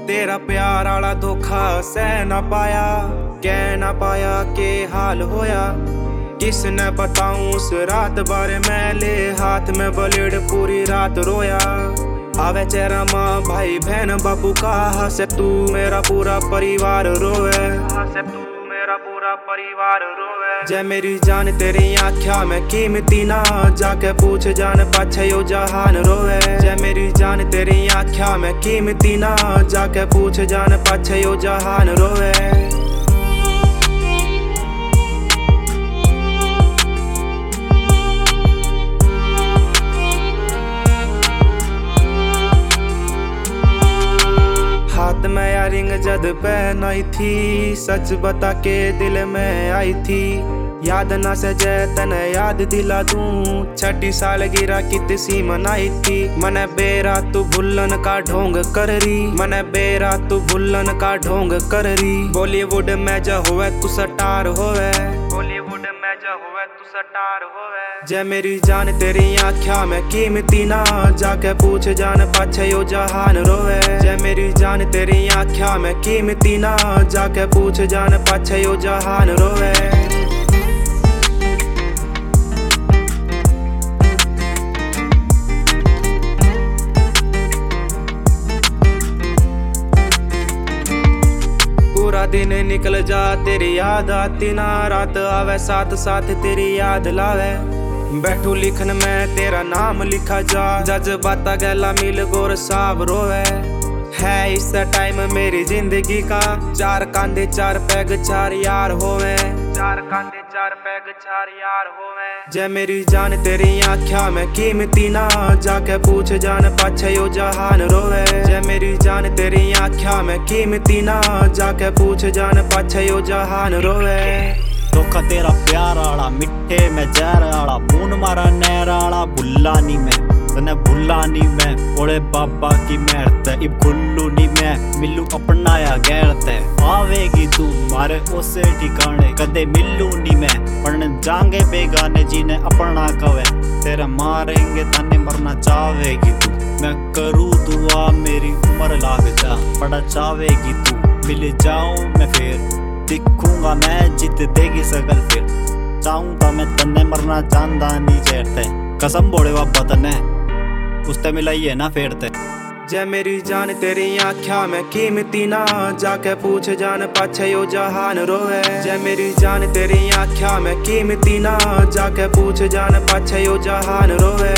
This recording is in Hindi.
तेरा प्यार आला धोखा सह ना पाया, कह ना पाया के हाल होया। किसने बताऊं उस रात बारे मैले हाथ में ब्लेड पूरी रात रोया। आवे चेहरा माँ भाई बहन बाबू का, हंसे तू मेरा पूरा परिवार रोवे, हंसे तू मेरा पूरा परिवार रोवे। जय मेरी जान तेरी आँखा में कीमती ना, जाके पूछ जान पाछे यो जहान रोवे। जय मेरी जान तेरी आँखा में कीमती ना, जाके पूछ जान पाछे यो जहान रोवे। हाथ में यारिंग जद पहनाई थी, सच बता के दिल में आई थी। याद ना सजे तने याद दिला दूं, छठी सालगिरह कितसी मनाई थी। मने बेरा तू भुल्लन का ढोंग कर रही, मने बेरा तू भुल्लन का ढोंग कर रही। बॉलीवुड में जो होवे तू स्टार होवे, बॉलीवुड में जो होवे तू स्टार होवे। जय मेरी जान तेरी आँखा में कीमती ना, जाके पूछ जान पाछे यो जहान रोवे। जय मेरी जान तेरी आँखा में कीमती ना, जाके पूछ जान पाछे यो जहान रोवे। पूरा दिन निकल जा तेरी याद आती ना, रात आवे साथ साथ तेरी याद लावे। बैठू लिखन में तेरा नाम लिखा जा, जज्बाता गला मिल गोर साब रोवे। है इस टाइम मेरी जिंदगी का, चार कांधे चार पैग चार यार होवे, चार कांधे चार पैग चार यार होवे। जय मेरी जान तेरी आँखा में कीमती ना, जाके पूछ जान पाछे यो जहान रोवे। जय मेरी जान तेरी आँखा में कीमती ना, जाके पूछ जान पाछे यो जहान रोवे। धोखा तेरा प्यार आला मिठे में जहर आला, मून मारा नहर आला भुल्ला नी मैं, तने भुल्ला नी मैं। ओले बाबा की मेहर ते इब खुल्लू नी मैं, मिलू अपनाया गैर ते। आवेगी तू मारे उसे ठिकाने, कदे मिलू नी मैं, पढ़ने जाएंगे बेगाने जिन्हें अपना कवे। तेरे मारेंगे तने मरना चाहेगी तू, मैं करूँ दुआ मेरी उम्र लाग जा। बड़ा चाहेगी तू मिल जाऊं मैं फिर, दिखूंगा मैं जित देगी सकल फिर। चाहूंगा मैं तन्ने मरना चांदा नी चेरते, कसम बोले बाबा तन्ने उसते मिलाइए ना फेरते। जय मेरी जान तेरी आँखा में कीमती ना, जाके पूछ जान पाछे यो जहान रोवे। जय मेरी जान तेरी आँखा में कीमती ना, जाके पूछ जान पाछे यो जहान रोवे।